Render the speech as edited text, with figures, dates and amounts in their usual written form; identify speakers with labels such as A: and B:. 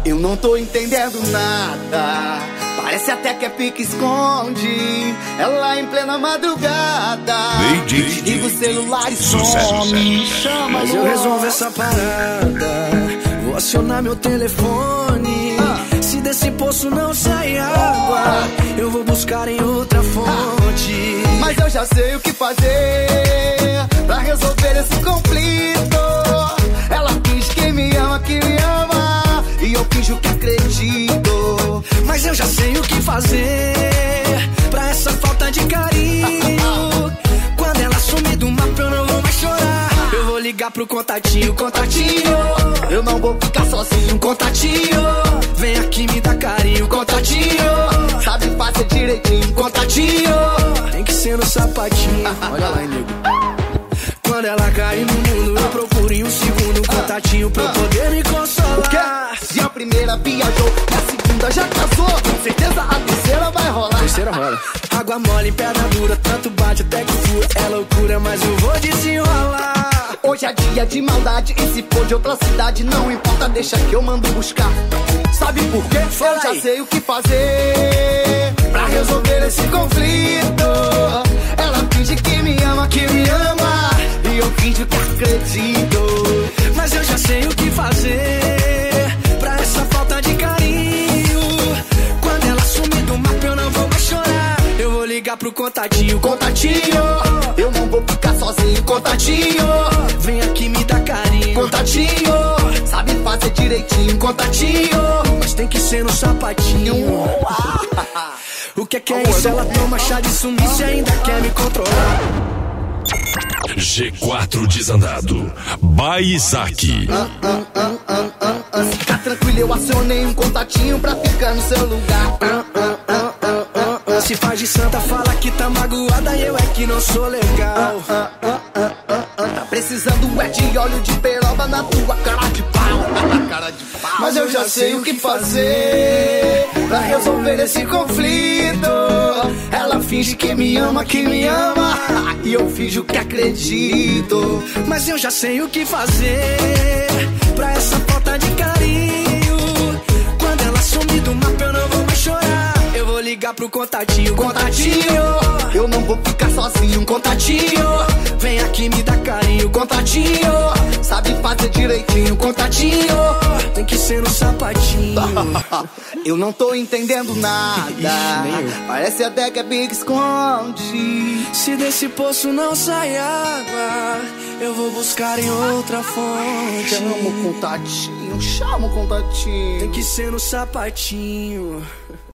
A: Eu não tô entendendo nada. Parece até que é pique-esconde. Ela em plena madrugada desliga o celular e some. Chama,
B: mas eu resolvo essa parada. Vou acionar meu telefone. Se desse poço não sai água, eu vou buscar em outra fonte.
A: Mas eu já sei o que fazer pra resolver esse conflito. Ela finge que me ama, e eu finjo que acredito.
B: Mas eu já sei o que fazer pra essa falta de carinho. Quando ela sumir do mapa eu não vou mais chorar. Eu vou ligar pro contatinho, contatinho.
A: Eu não vou ficar sozinho,
B: contatinho. Vem aqui me dá carinho, contatinho.
A: Sabe fazer direitinho, contatinho.
B: Tem que ser no sapatinho. Olha lá, hein, nego. Quando ela cair no mundo, eu procuro em um segundo um contatinho pra eu poder me consolar.
A: Se a primeira viajou e a segunda já casou, com certeza a terceira vai rolar.
B: Terceira rola. Água mole em pedra dura, tanto bate até que fura. É loucura, mas eu vou desenrolar.
A: Hoje é dia de maldade, e se for de outra cidade, não importa, deixa que eu mando buscar. Sabe por quê? Eu já sei o que fazer pra resolver esse conflito. Ela finge que me ama, e eu finjo que acredito.
B: Mas eu já sei o que fazer pra essa falta de carinho. Quando ela sumir do mapa eu não vou mais chorar. Eu vou ligar pro contatinho, contatinho.
A: Eu não vou ficar sozinho, contatinho.
B: Vem aqui me dá carinho,
A: contatinho. Sabe fazer direitinho, contatinho.
B: Mas tem que ser no sapatinho. O que é isso? Ela toma chá de sumiço e ainda quer me controlar.
C: G4 Desandado by Isaac.
A: Fica tranquilo, eu acionei um contatinho pra ficar no seu lugar.
B: Se faz de santa, fala que tá magoada e eu é que não sou legal.
A: Tá precisando é de óleo de peroba na tua cara de pau. Mas eu já sei o que fazer pra resolver esse conflito. Ela finge que me ama, e eu finjo que acredito.
B: Mas eu já sei o que fazer pra essa falta de carinho. Quando ela sumir do mapa eu não vou mais chorar. Eu vou ligar pro contatinho, contatinho.
A: Eu não vou ficar sozinho,
B: contatinho. Vem aqui me dá carinho, contatinho.
A: Sabe fazer direitinho, contatinho.
B: Tem que ser no sapatinho.
A: Eu não tô entendendo nada. Parece até que é pique-esconde.
B: Se desse poço não sai água, eu vou buscar em outra fonte.
A: Chama o contatinho, chama o contatinho.
B: Tem que ser no sapatinho.